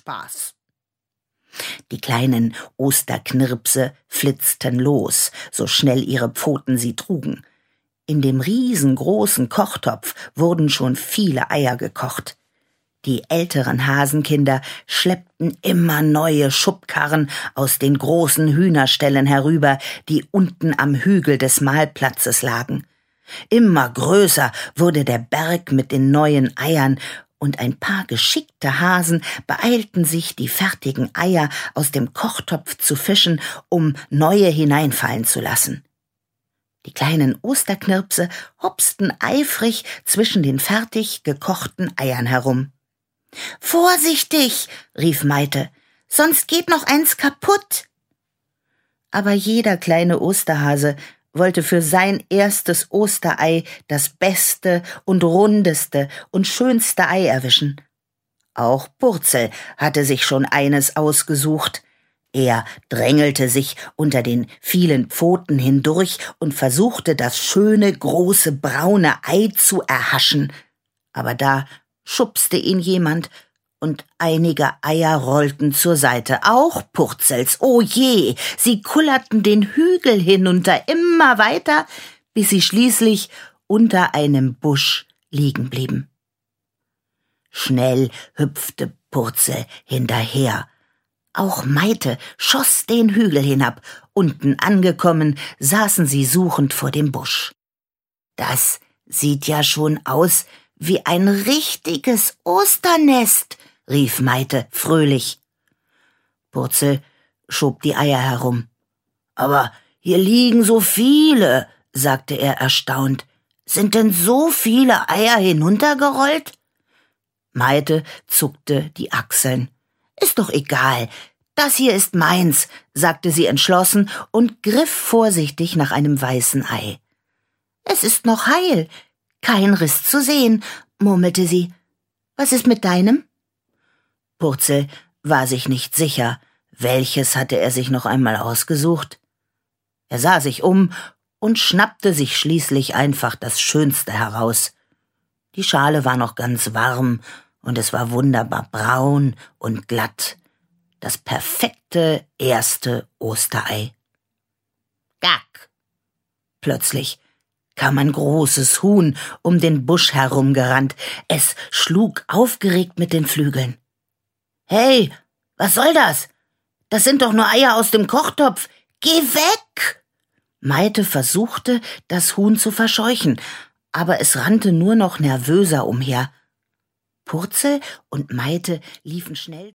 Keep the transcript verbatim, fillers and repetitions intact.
Spaß. Die kleinen Osterknirpse flitzten los, so schnell ihre Pfoten sie trugen. In dem riesengroßen Kochtopf wurden schon viele Eier gekocht. Die älteren Hasenkinder schleppten immer neue Schubkarren aus den großen Hühnerställen herüber, die unten am Hügel des Mahlplatzes lagen. Immer größer wurde der Berg mit den neuen Eiern, und ein paar geschickte Hasen beeilten sich, die fertigen Eier aus dem Kochtopf zu fischen, um neue hineinfallen zu lassen. Die kleinen Osterknirpse hopsten eifrig zwischen den fertig gekochten Eiern herum. »Vorsichtig«, rief Maite, »sonst geht noch eins kaputt.« Aber jeder kleine Osterhase wollte für sein erstes Osterei das beste und rundeste und schönste Ei erwischen. Auch Purzel hatte sich schon eines ausgesucht. Er drängelte sich unter den vielen Pfoten hindurch und versuchte, das schöne, große, braune Ei zu erhaschen. Aber da schubste ihn jemand, und einige Eier rollten zur Seite, auch Purzels. Oh je, sie kullerten den Hügel hinunter, immer weiter, bis sie schließlich unter einem Busch liegen blieben. Schnell hüpfte Purzel hinterher. Auch Maite schoss den Hügel hinab. Unten angekommen, saßen sie suchend vor dem Busch. »Das sieht ja schon aus wie ein richtiges Osternest«, rief Maite fröhlich. Purzel schob die Eier herum. »Aber hier liegen so viele«, sagte er erstaunt. »Sind denn so viele Eier hinuntergerollt?« Maite zuckte die Achseln. »Ist doch egal, das hier ist meins«, sagte sie entschlossen und griff vorsichtig nach einem weißen Ei. »Es ist noch heil, kein Riss zu sehen«, murmelte sie. »Was ist mit deinem?« Purzel war sich nicht sicher, welches hatte er sich noch einmal ausgesucht. Er sah sich um und schnappte sich schließlich einfach das Schönste heraus. Die Schale war noch ganz warm und es war wunderbar braun und glatt. Das perfekte erste Osterei. Gack! Plötzlich kam ein großes Huhn um den Busch herumgerannt. Es schlug aufgeregt mit den Flügeln. »Hey, was soll das? Das sind doch nur Eier aus dem Kochtopf. Geh weg!« Maite versuchte, das Huhn zu verscheuchen, aber es rannte nur noch nervöser umher. Purzel und Maite liefen schnell